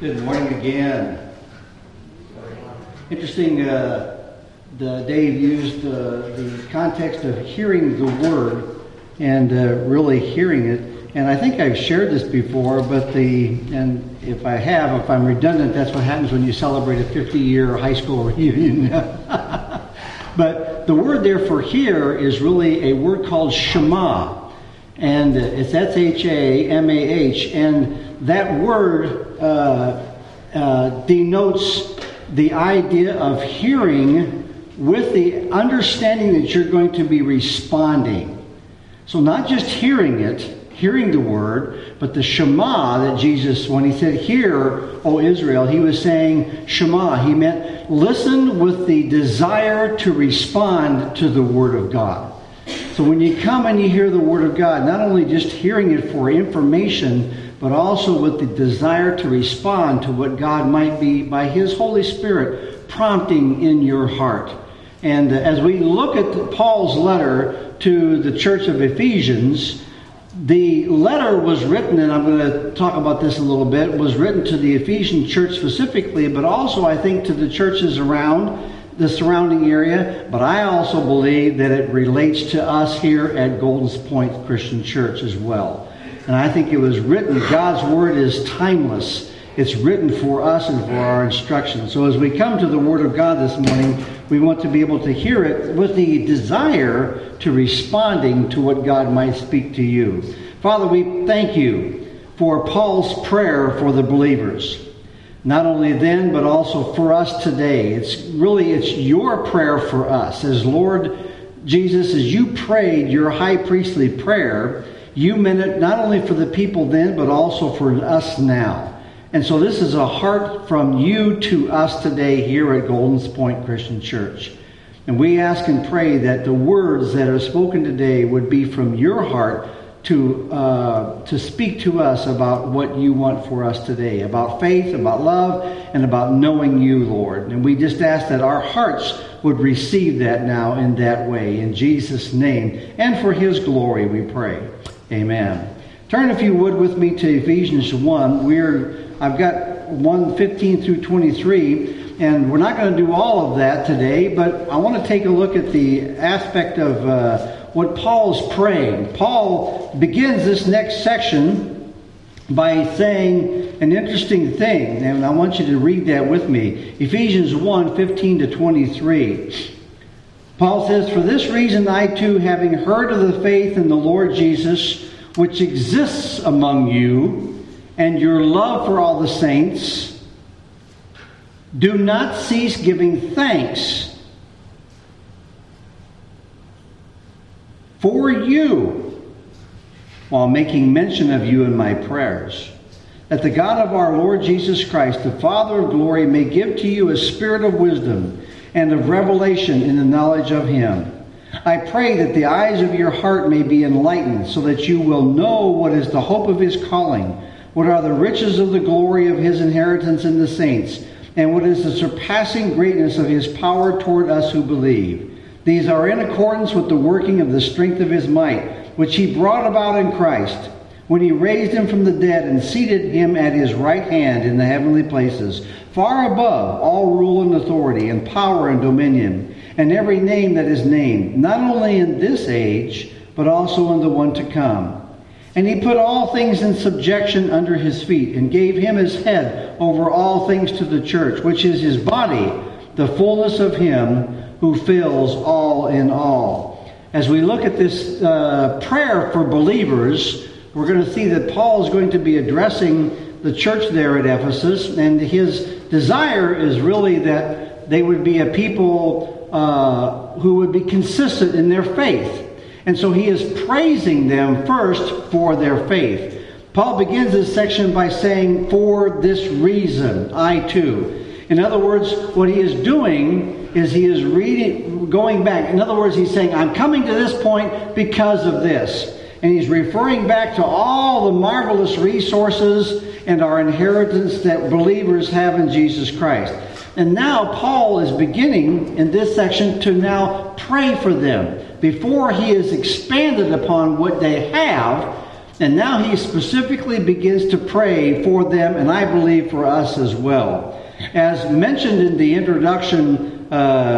Good morning again. Interesting, Dave used the context of hearing the Word and really hearing it. And I think I've shared this before, and if I'm redundant, that's what happens when you celebrate a 50-year high school reunion. But the word there for hear is really a word called Shema. And it's S-H-A-M-A-H. And that word denotes the idea of hearing with the understanding that you're going to be responding. So not just hearing the word, but the Shema that Jesus, when he said, "Hear, O Israel," he was saying Shema. He meant listen with the desire to respond to the Word of God. So when you come and you hear the Word of God, not only just hearing it for information, but also with the desire to respond to what God might be, by His Holy Spirit, prompting in your heart. And as we look at Paul's letter to the church of Ephesians, the letter was written, and I'm going to talk about this a little bit, was written to the Ephesian church specifically, but also I think to the churches around the surrounding area. But I also believe that it relates to us here at Goldens Point Christian Church as well. And I think it was written, God's Word is timeless. It's written for us and for our instruction. So as we come to the Word of God this morning, we want to be able to hear it with the desire to responding to what God might speak to you. Father, we thank you for Paul's prayer for the believers. Not only then, but also for us today. It's your prayer for us. As Lord Jesus, as you prayed your high priestly prayer, you meant it not only for the people then, but also for us now. And so this is a heart from you to us today here at Goldens Point Christian Church. And we ask and pray that the words that are spoken today would be from your heart to speak to us about what you want for us today, about faith, about love, and about knowing you, Lord. And we just ask that our hearts would receive that now in that way. In Jesus' name, and for His glory, we pray. Amen. Turn, if you would, with me to Ephesians 1. I've got 1:15 through 23, and we're not going to do all of that today, but I want to take a look at the aspect of what Paul's praying. Paul begins this next section by saying an interesting thing, and I want you to read that with me. Ephesians 1:15 to 23. Paul says, "For this reason I too, having heard of the faith in the Lord Jesus, which exists among you, and your love for all the saints, do not cease giving thanks for you, while making mention of you in my prayers, that the God of our Lord Jesus Christ, the Father of glory, may give to you a spirit of wisdom and of revelation in the knowledge of Him. I pray that the eyes of your heart may be enlightened, so that you will know what is the hope of His calling, what are the riches of the glory of His inheritance in the saints, and what is the surpassing greatness of His power toward us who believe. These are in accordance with the working of the strength of His might, which He brought about in Christ, when He raised Him from the dead and seated Him at His right hand in the heavenly places, far above all rule and authority and power and dominion, and every name that is named, not only in this age, but also in the one to come. And He put all things in subjection under His feet, and gave Him as head over all things to the church, which is His body, the fullness of Him who fills all in all." As we look at this prayer for believers, we're going to see that Paul is going to be addressing the church there at Ephesus, and his desire is really that they would be a people who would be consistent in their faith. And so he is praising them first for their faith. Paul begins this section by saying, "For this reason, I too." In other words, what he is doing is he is going back. In other words, he's saying, I'm coming to this point because of this. And he's referring back to all the marvelous resources and our inheritance that believers have in Jesus Christ. And now Paul is beginning in this section to now pray for them. Before he has expanded upon what they have, And now he specifically begins to pray for them, and I believe for us as well. As mentioned in the introduction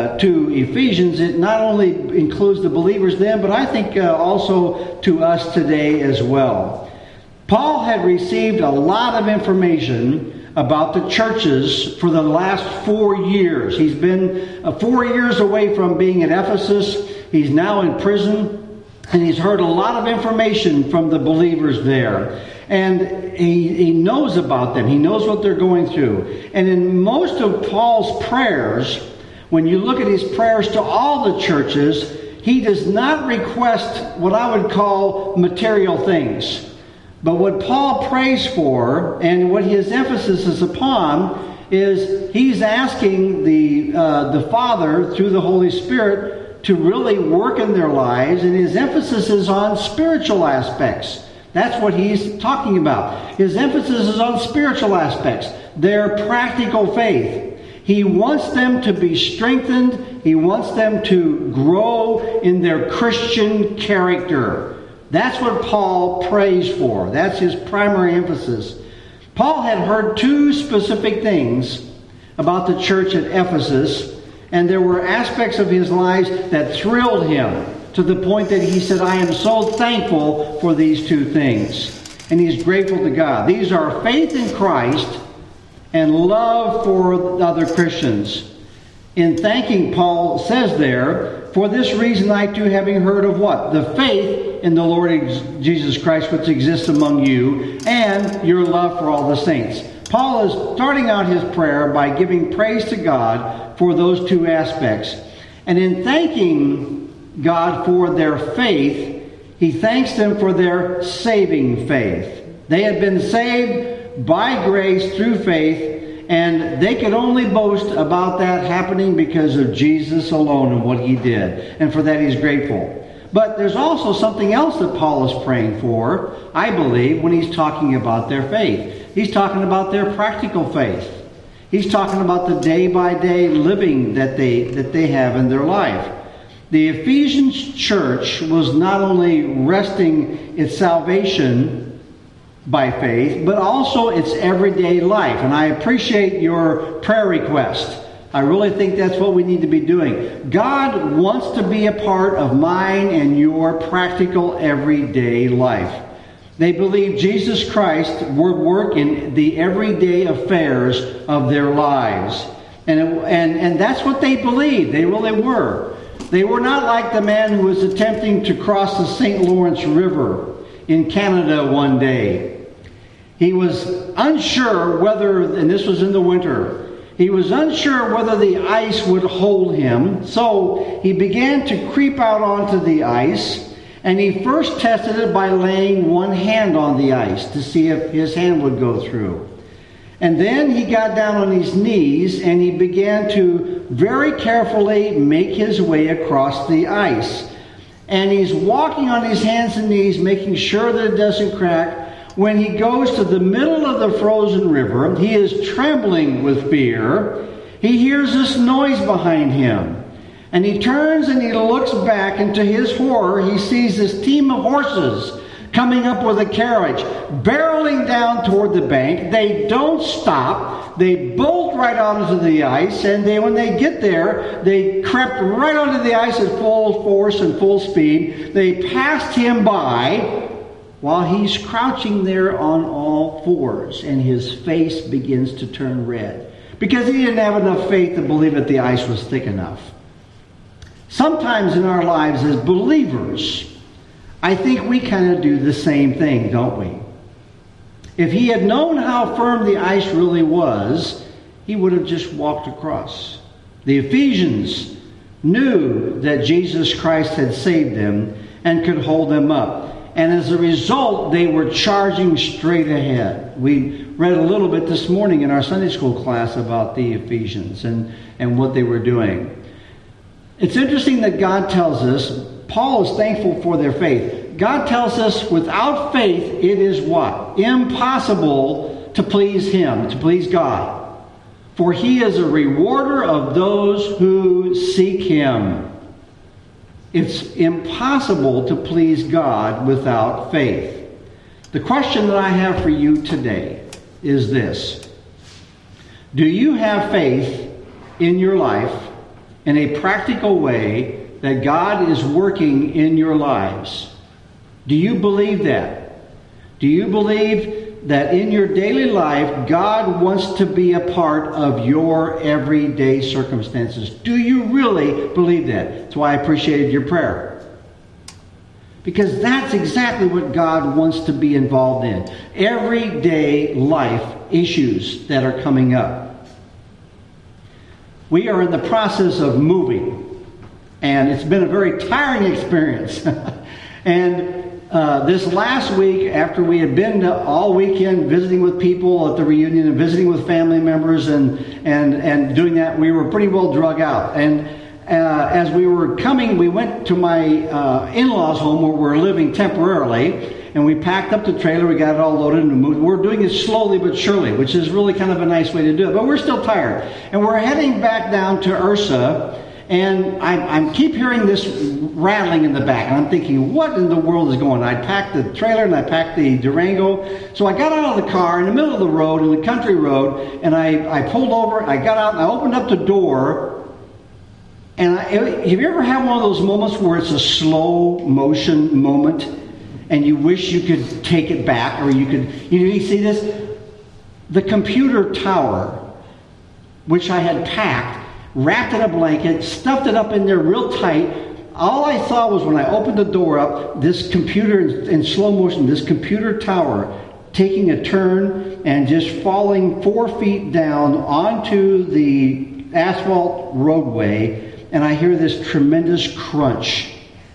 to Ephesians, it not only includes the believers then, but I think also to us today as well. Paul had received a lot of information about the churches for the last 4 years. He's been 4 years away from being at Ephesus. He's now in prison. And he's heard a lot of information from the believers there. And he knows about them. He knows what they're going through. And in most of Paul's prayers, when you look at his prayers to all the churches, he does not request what I would call material things. But what Paul prays for, and what his emphasis is upon, is he's asking the Father, through the Holy Spirit, to really work in their lives, and his emphasis is on spiritual aspects. That's what he's talking about. His emphasis is on spiritual aspects, their practical faith. He wants them to be strengthened. He wants them to grow in their Christian character. That's what Paul prays for. That's his primary emphasis. Paul had heard 2 specific things about the church at Ephesus, and there were aspects of his lives that thrilled him to the point that he said, I am so thankful for these 2 things. And he's grateful to God. These are faith in Christ and love for other Christians. In thanking, Paul says there, for this reason I too, having heard of what? The faith in the Lord Jesus Christ which exists among you, and your love for all the saints. Paul is starting out his prayer by giving praise to God for those 2 aspects. And in thanking God for their faith, he thanks them for their saving faith. They had been saved by grace through faith, and they could only boast about that happening because of Jesus alone and what he did. And for that he's grateful. But there's also something else that Paul is praying for, I believe, when he's talking about their faith. He's talking about their practical faith. He's talking about the day-by-day living that they have in their life. The Ephesians church was not only resting its salvation by faith, but also its everyday life. And I appreciate your prayer request. I really think that's what we need to be doing. God wants to be a part of mine and your practical everyday life. They believe Jesus Christ would work in the everyday affairs of their lives. And that's what they believed. They really were. They were not like the man who was attempting to cross the St. Lawrence River in Canada one day. He was unsure whether, and this was in the winter, he was unsure whether the ice would hold him. So he began to creep out onto the ice. And he first tested it by laying one hand on the ice to see if his hand would go through. And then he got down on his knees and he began to very carefully make his way across the ice. And he's walking on his hands and knees, making sure that it doesn't crack. When he goes to the middle of the frozen river, he is trembling with fear. He hears this noise behind him. And he turns and he looks back, and to his horror, he sees this team of horses coming up with a carriage, barreling down toward the bank. They don't stop. They bolt right onto the ice, and when they get there, they crept right onto the ice at full force and full speed. They passed him by while he's crouching there on all fours, and his face begins to turn red because he didn't have enough faith to believe that the ice was thick enough. Sometimes in our lives as believers, I think we kind of do the same thing, don't we? If he had known how firm the ice really was, he would have just walked across. The Ephesians knew that Jesus Christ had saved them and could hold them up. And as a result, they were charging straight ahead. We read a little bit this morning in our Sunday school class about the Ephesians and what they were doing. It's interesting that God tells us, Paul is thankful for their faith. God tells us without faith, it is what? Impossible to please him, to please God. For he is a rewarder of those who seek him. It's impossible to please God without faith. The question that I have for you today is this. Do you have faith in your life in a practical way that God is working in your lives? Do you believe that? Do you believe that in your daily life, God wants to be a part of your everyday circumstances? Do you really believe that? That's why I appreciated your prayer. Because that's exactly what God wants to be involved in. Everyday life issues that are coming up. We are in the process of moving. And it's been a very tiring experience. And this last week, after we had been all weekend visiting with people at the reunion and visiting with family members and doing that, we were pretty well drug out. And as we were coming, we went to my in-laws' home where we're living temporarily, and we packed up the trailer, we got it all loaded and moved. We're doing it slowly but surely, which is really kind of a nice way to do it. But we're still tired. And we're heading back down to Ursa, and I keep hearing this rattling in the back, and I'm thinking, what in the world is going on? I packed the trailer and I packed the Durango. So I got out of the car in the middle of the road, in the country road, and I pulled over, I got out and I opened up the door. And have you ever had one of those moments where it's a slow motion moment and you wish you could take it back, or you see this? The computer tower, which I had packed, wrapped in a blanket, stuffed it up in there real tight. All I saw was when I opened the door up, this computer in slow motion, this computer tower taking a turn and just falling 4 feet down onto the asphalt roadway. And I hear this tremendous crunch.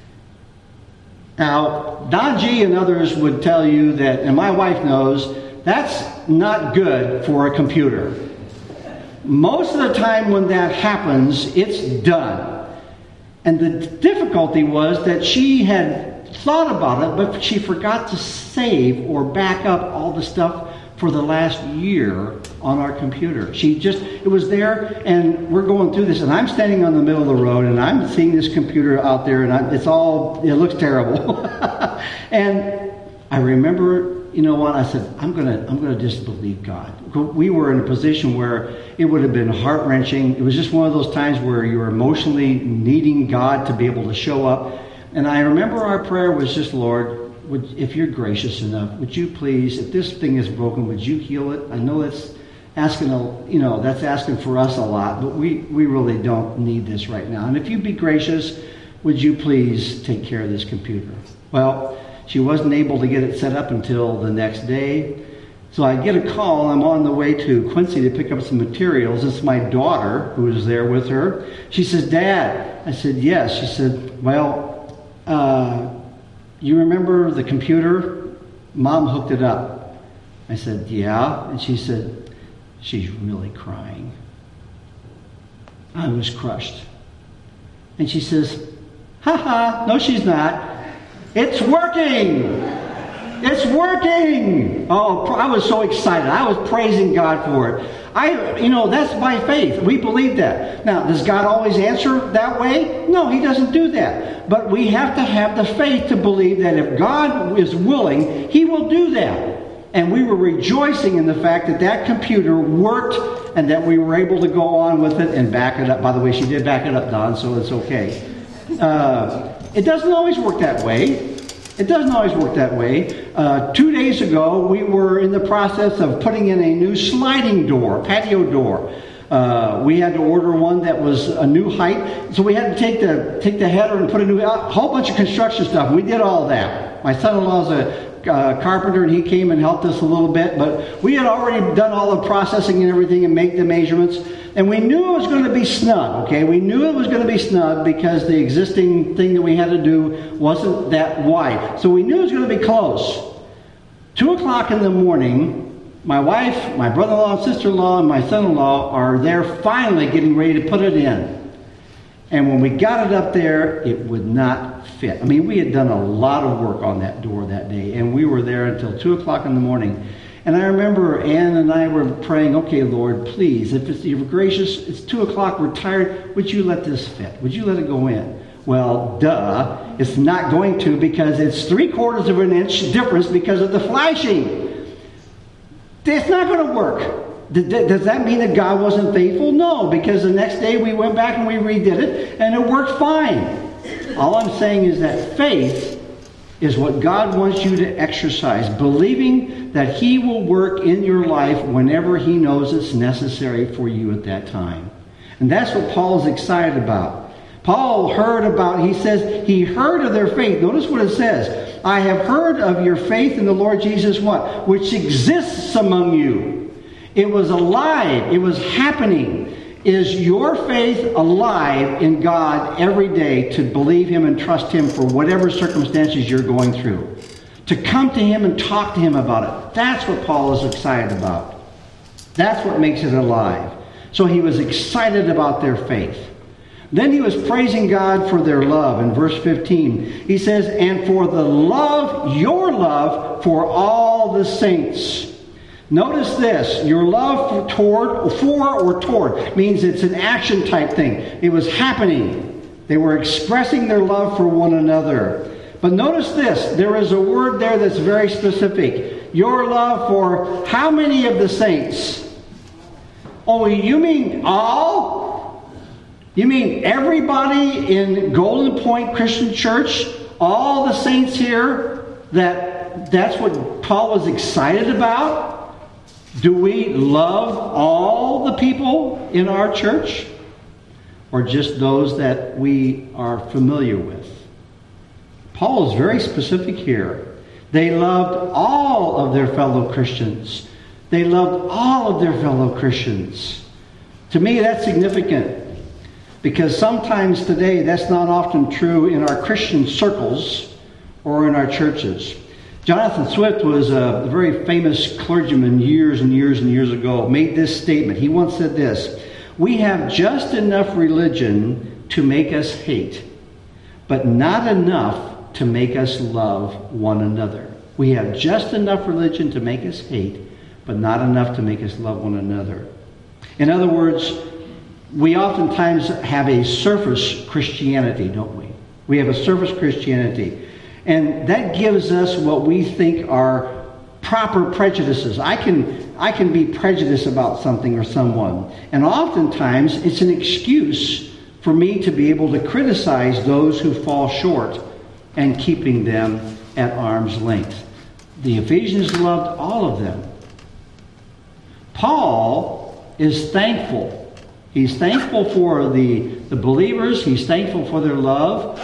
Now, Don G and others would tell you that, and my wife knows, that's not good for a computer. Most of the time when that happens, it's done. And the difficulty was that she had thought about it, but she forgot to save or back up all the stuff for the last year on our computer. It was there, and we're going through this, and I'm standing on the middle of the road, and I'm seeing this computer out there, and it looks terrible. And I remember, you know what, I said, I'm gonna just believe God. We were in a position where it would have been heart-wrenching. It was just one of those times where you were emotionally needing God to be able to show up. And I remember our prayer was just, Lord, if you're gracious enough, would you please, if this thing is broken, would you heal it? I know that's asking for us a lot, but we really don't need this right now. And if you'd be gracious, would you please take care of this computer? Well, she wasn't able to get it set up until the next day. So I get a call. I'm on the way to Quincy to pick up some materials. It's my daughter who is there with her. She says, Dad. I said, yes. She said, well, you remember the computer? Mom hooked it up. I said, yeah. And she said, she's really crying. I was crushed. And she says, no, she's not. It's working! It's working! Oh, I was so excited. I was praising God for it. That's by faith. We believe that. Now, does God always answer that way? No, He doesn't do that. But we have to have the faith to believe that if God is willing, He will do that. And we were rejoicing in the fact that that computer worked and that we were able to go on with it and back it up. By the way, she did back it up, Don, so it's okay. It doesn't always work that way. It doesn't always work that way. 2 days ago, we were in the process of putting in a new sliding door, patio door. We had to order one that was a new height. So we had to take the header and put a whole bunch of construction stuff. We did all that. My son-in-law's a carpenter, and he came and helped us a little bit. But we had already done all the processing and everything and make the measurements. And we knew it was going to be snug, okay? We knew it was going to be snug because the existing thing that we had to do wasn't that wide. So we knew it was going to be close. 2 o'clock in the morning, my wife, my brother-in-law, sister-in-law, and my son-in-law are there finally getting ready to put it in. And when we got it up there, it would not fit. I mean, we had done a lot of work on that door that day, and we were there until 2 o'clock in the morning. And I remember Ann and I were praying, okay, Lord, please, if you're gracious, it's 2 o'clock, we're tired, would you let this fit? Would you let it go in? Well, duh, it's not going to, because it's 3/4 of an inch difference because of the flashing. It's not going to work. Does that mean that God wasn't faithful? No, because the next day we went back and we redid it, and it worked fine. All I'm saying is that faith is what God wants you to exercise, believing that He will work in your life whenever He knows it's necessary for you at that time. And that's what Paul is excited about. Paul he says he heard of their faith. Notice what it says. I have heard of your faith in the Lord Jesus, what? Which exists among you. It was alive. It was happening. Is your faith alive in God every day to believe Him and trust Him for whatever circumstances you're going through? To come to Him and talk to Him about it. That's what Paul is excited about. That's what makes it alive. So he was excited about their faith. Then he was praising God for their love. In verse 15, he says, and for the love, your love for all the saints. Notice this, your love toward means it's an action type thing. It was happening. They were expressing their love for one another. But notice this, there is a word there that's very specific. Your love for how many of the saints? Oh, you mean all? You mean everybody in Golden Point Christian Church? All the saints here? That's what Paul was excited about? Do we love all the people in our church? Or just those that we are familiar with? Paul is very specific here. They loved all of their fellow Christians. They loved all of their fellow Christians. To me, that's significant. Because sometimes today, that's not often true in our Christian circles or in our churches. Jonathan Swift was a very famous clergyman years and years and years ago, made this statement. He once said this, we have just enough religion to make us hate, but not enough to make us love one another. We have just enough religion to make us hate, but not enough to make us love one another. In other words, we oftentimes have a surface Christianity, don't we? We have a surface Christianity. And that gives us what we think are proper prejudices. I can be prejudiced about something or someone. And oftentimes it's an excuse for me to be able to criticize those who fall short and keeping them at arm's length. The Ephesians loved all of them. Paul is thankful. He's thankful for the believers. He's thankful for their love.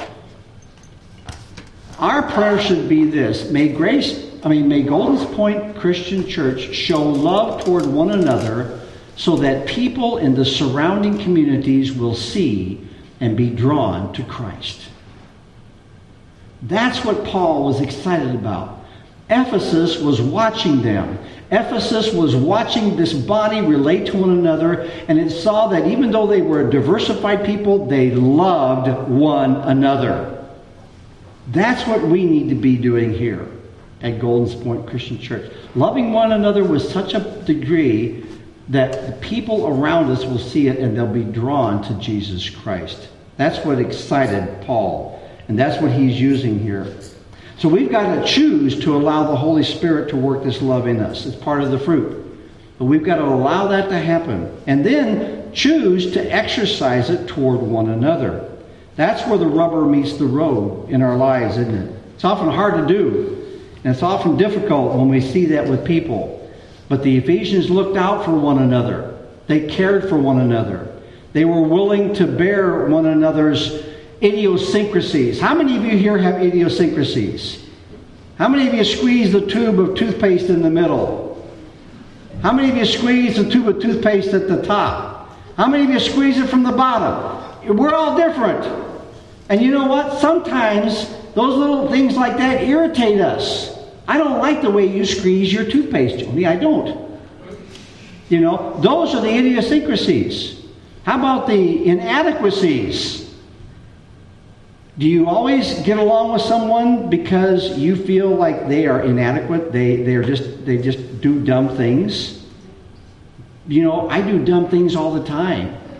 Our prayer should be this. May Golden Point Christian Church show love toward one another so that people in the surrounding communities will see and be drawn to Christ. That's what Paul was excited about. Ephesus was watching them. Ephesus was watching this body relate to one another, and it saw that even though they were a diversified people, they loved one another. That's what we need to be doing here at Golden Point Christian Church. Loving one another with such a degree that the people around us will see it and they'll be drawn to Jesus Christ. That's what excited Paul, and that's what he's using here. So we've got to choose to allow the Holy Spirit to work this love in us. It's part of the fruit. But we've got to allow that to happen. And then choose to exercise it toward one another. That's where the rubber meets the road in our lives, isn't it? It's often hard to do. And it's often difficult when we see that with people. But the Ephesians looked out for one another. They cared for one another. They were willing to bear one another's idiosyncrasies. How many of you here have idiosyncrasies? How many of you squeeze the tube of toothpaste in the middle? How many of you squeeze the tube of toothpaste at the top? How many of you squeeze it from the bottom? We're all different. And you know what? Sometimes those little things like that irritate us. I don't like the way you squeeze your toothpaste, Joni. I don't. You know, those are the idiosyncrasies. How about the inadequacies? Do you always get along with someone because you feel like they are inadequate? They just do dumb things? You know, I do dumb things all the time.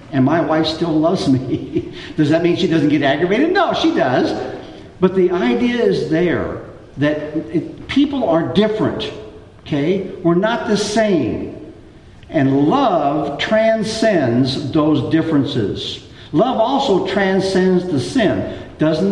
And my wife still loves me. Does that mean she doesn't get aggravated? No, she does. But the idea is there that people are different. Okay? We're not the same. And love transcends those differences. Love also transcends the sin.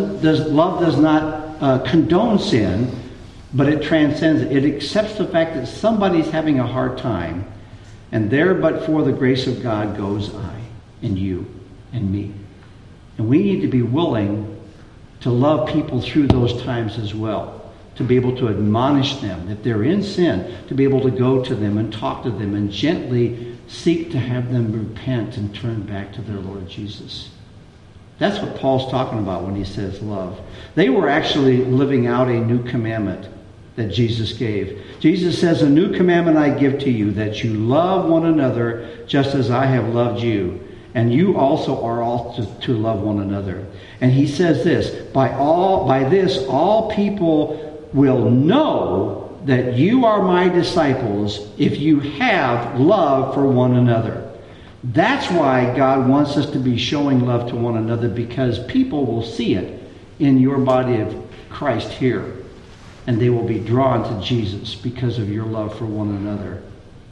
Love does not condone sin, but it transcends it. It accepts the fact that somebody's having a hard time, and there but for the grace of God goes I and you and me. And we need to be willing to love people through those times as well, to be able to admonish them. If they're in sin, to be able to go to them and talk to them and gently seek to have them repent and turn back to their Lord Jesus. That's what Paul's talking about when he says love. They were actually living out a new commandment that Jesus gave. Jesus says, "A new commandment I give to you, that you love one another just as I have loved you. And you also are also to love one another." And he says this, by this all people will know that you are my disciples if you have love for one another. That's why God wants us to be showing love to one another, because people will see it in your body of Christ here. And they will be drawn to Jesus because of your love for one another.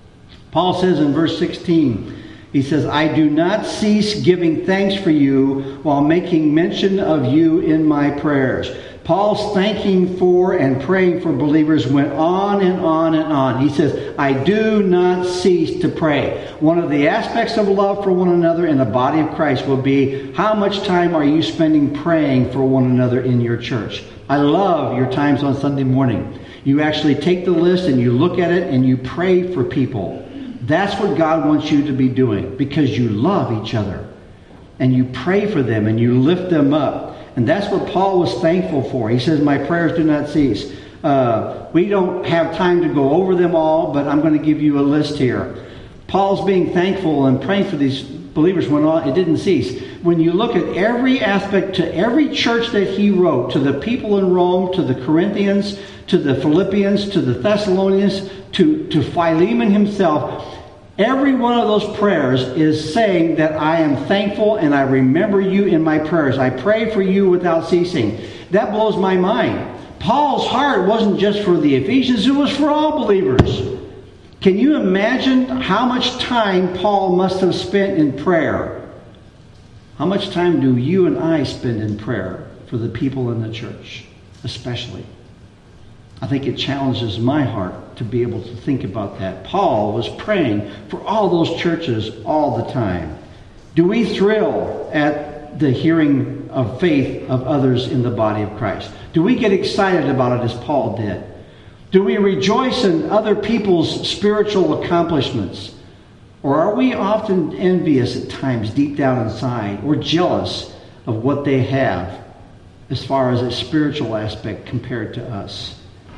Paul says in verse 16, he says, "I do not cease giving thanks for you while making mention of you in my prayers." Paul's thanking for and praying for believers went on and on and on. He says, "I do not cease to pray." One of the aspects of love for one another in the body of Christ will be, how much time are you spending praying for one another in your church? I love your times on Sunday morning. You actually take the list and you look at it and you pray for people. That's what God wants you to be doing, because you love each other. And you pray for them and you lift them up. And that's what Paul was thankful for. He says, "My prayers do not cease." We don't have time to go over them all, but I'm going to give you a list here. Paul's being thankful and praying for these believers went on. It didn't cease. When you look at every aspect, to every church that he wrote, to the people in Rome, to the Corinthians, to the Philippians, to the Thessalonians, to Philemon himself, every one of those prayers is saying that I am thankful and I remember you in my prayers. I pray for you without ceasing. That blows my mind. Paul's heart wasn't just for the Ephesians, it was for all believers. Can you imagine how much time Paul must have spent in prayer? How much time do you and I spend in prayer for the people in the church, especially? I think it challenges my heart to be able to think about that. Paul was praying for all those churches all the time. Do we thrill at the hearing of faith of others in the body of Christ? Do we get excited about it as Paul did? Do we rejoice in other people's spiritual accomplishments? Or are we often envious at times deep down inside, or jealous of what they have as far as a spiritual aspect compared to us?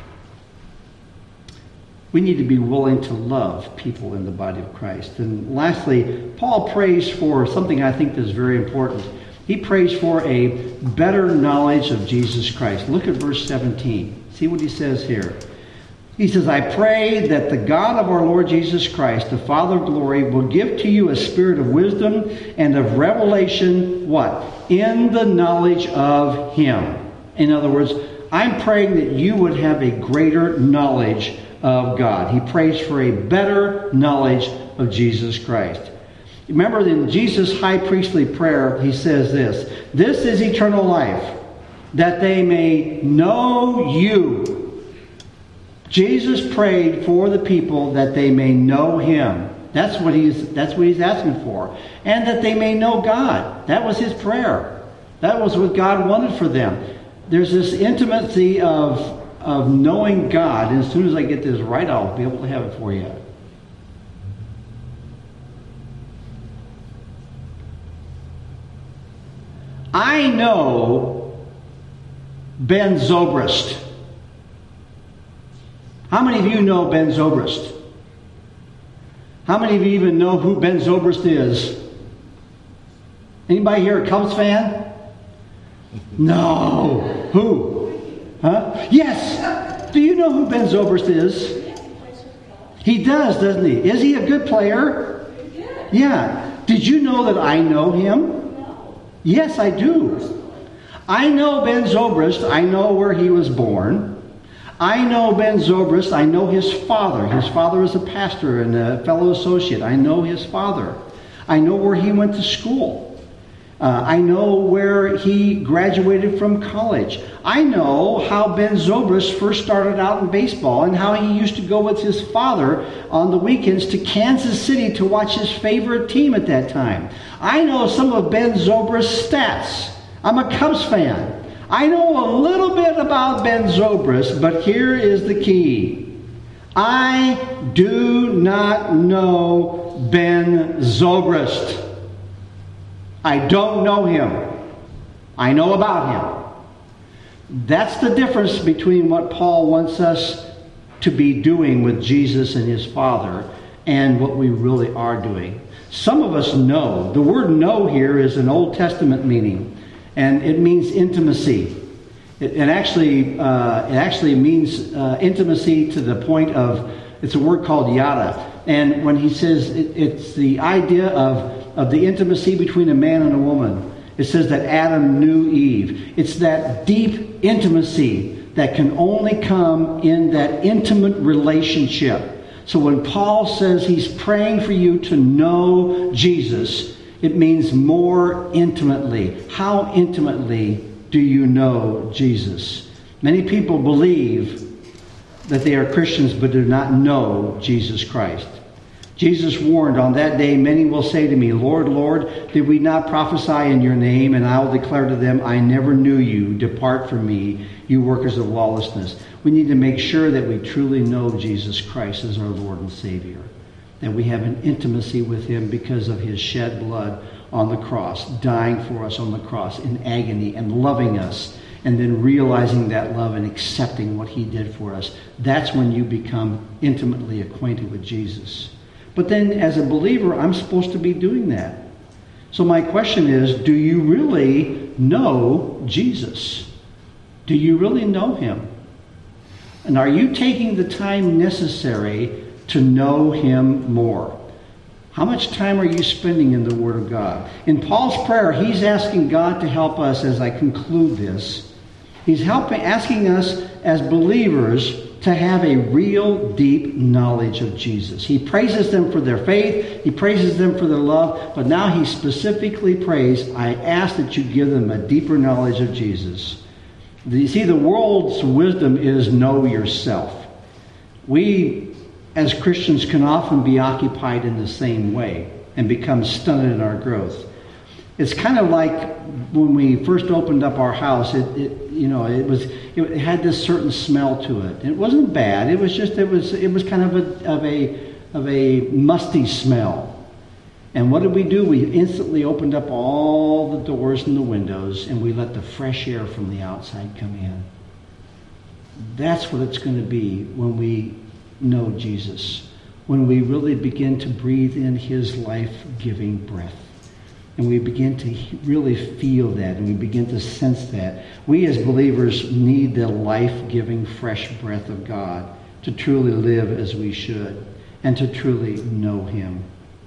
We need to be willing to love people in the body of Christ. And lastly, Paul prays for something I think is very important. He prays for a better knowledge of Jesus Christ. Look at verse 17. See what he says here. He says, "I pray that the God of our Lord Jesus Christ, the Father of glory, will give to you a spirit of wisdom and of revelation," what? "In the knowledge of Him." In other words, I'm praying that you would have a greater knowledge of God. He prays for a better knowledge of Jesus Christ. Remember in Jesus' high priestly prayer, he says this, "This is eternal life, that they may know you." Jesus prayed for the people that they may know Him. That's what he's asking for. And that they may know God. That was his prayer. That was what God wanted for them. There's this intimacy of knowing God. And as soon as I get this right, I'll be able to have it for you. I know Ben Zobrist. How many of you know Ben Zobrist? How many of you even know who Ben Zobrist is? Anybody here a Cubs fan? No. Who? Huh? Yes. Do you know who Ben Zobrist is? He does, doesn't he? Is he a good player? Yeah. Did you know that I know him? Yes, I do. I know Ben Zobrist. I know where he was born. I know Ben Zobrist. I know his father. His father is a pastor and a fellow associate. I know his father. I know where he went to school. I know where he graduated from college. I know how Ben Zobrist first started out in baseball and how he used to go with his father on the weekends to Kansas City to watch his favorite team at that time. I know some of Ben Zobrist's stats. I'm a Cubs fan. I know a little bit about Ben Zobrist, but here is the key. I do not know Ben Zobrist. I don't know him. I know about him. That's the difference between what Paul wants us to be doing with Jesus and his Father and what we really are doing. Some of us know. The word know here is an Old Testament meaning, and it means intimacy. It actually means intimacy to the point of, it's a word called yada. And when he says it's the idea of the intimacy between a man and a woman. It says that Adam knew Eve. It's that deep intimacy that can only come in that intimate relationship. So when Paul says he's praying for you to know Jesus, it means more intimately. How intimately do you know Jesus? Many people believe that they are Christians but do not know Jesus Christ. Jesus warned, on that day many will say to me, Lord, Lord, did we not prophesy in your name? And I will declare to them, I never knew you. Depart from me, you workers of lawlessness. We need to make sure that we truly know Jesus Christ as our Lord and Savior. That we have an intimacy with him because of his shed blood on the cross, dying for us on the cross in agony and loving us, and then realizing that love and accepting what he did for us. That's when you become intimately acquainted with Jesus. But then as a believer, I'm supposed to be doing that. So my question is, do you really know Jesus? Do you really know him? And are you taking the time necessary to know him more? How much time are you spending in the Word of God? In Paul's prayer, he's asking God to help us as I conclude this. He's asking us as believers to have a real deep knowledge of Jesus. He praises them for their faith. He praises them for their love. But now he specifically prays, I ask that you give them a deeper knowledge of Jesus. You see, the world's wisdom is know yourself. We, as Christians, can often be occupied in the same way and become stunted in our growth. It's kind of like when we first opened up our house. It had this certain smell to it. It wasn't bad. It was kind of a musty smell. And what did we do? We instantly opened up all the doors and the windows, and we let the fresh air from the outside come in. That's what it's going to be when we know Jesus, when we really begin to breathe in his life-giving breath. And we begin to really feel that, and we begin to sense that. We as believers need the life-giving fresh breath of God to truly live as we should and to truly know him.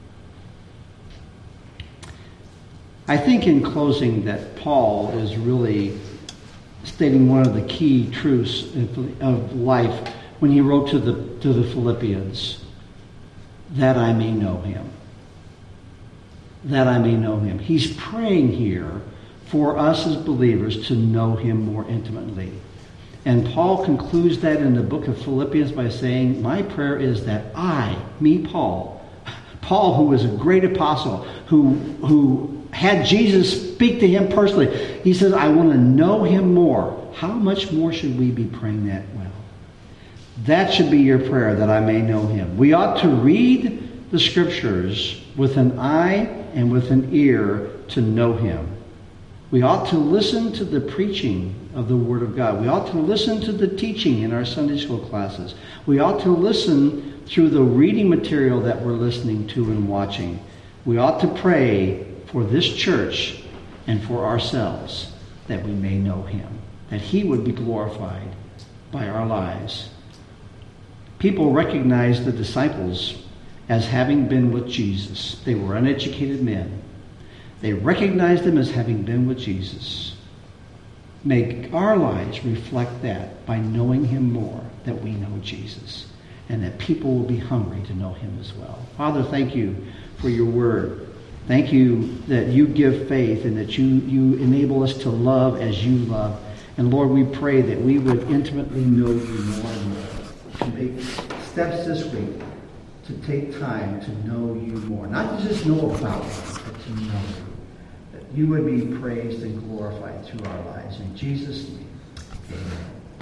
I think in closing that Paul is really stating one of the key truths of life when he wrote to the Philippians, that I may know him. That I may know him. He's praying here for us as believers to know him more intimately. And Paul concludes that in the book of Philippians by saying, my prayer is that Paul, who was a great apostle, who had Jesus speak to him personally, he says, I want to know him more. How much more should we be praying that well? That should be your prayer, that I may know him. We ought to read the scriptures with an eye and with an ear to know him. We ought to listen to the preaching of the Word of God. We ought to listen to the teaching in our Sunday school classes. We ought to listen through the reading material that we're listening to and watching. We ought to pray for this church and for ourselves that we may know him, that he would be glorified by our lives. People recognize the disciples as having been with Jesus. They were uneducated men. They recognized them as having been with Jesus. May our lives reflect that by knowing him more, that we know Jesus, and that people will be hungry to know him as well. Father, thank you for your word. Thank you that you give faith and that you enable us to love as you love. And Lord, we pray that we would intimately know you more and more. To make steps this week to take time to know you more. Not to just know about you, but to know you. That you would be praised and glorified through our lives. In Jesus' name, amen.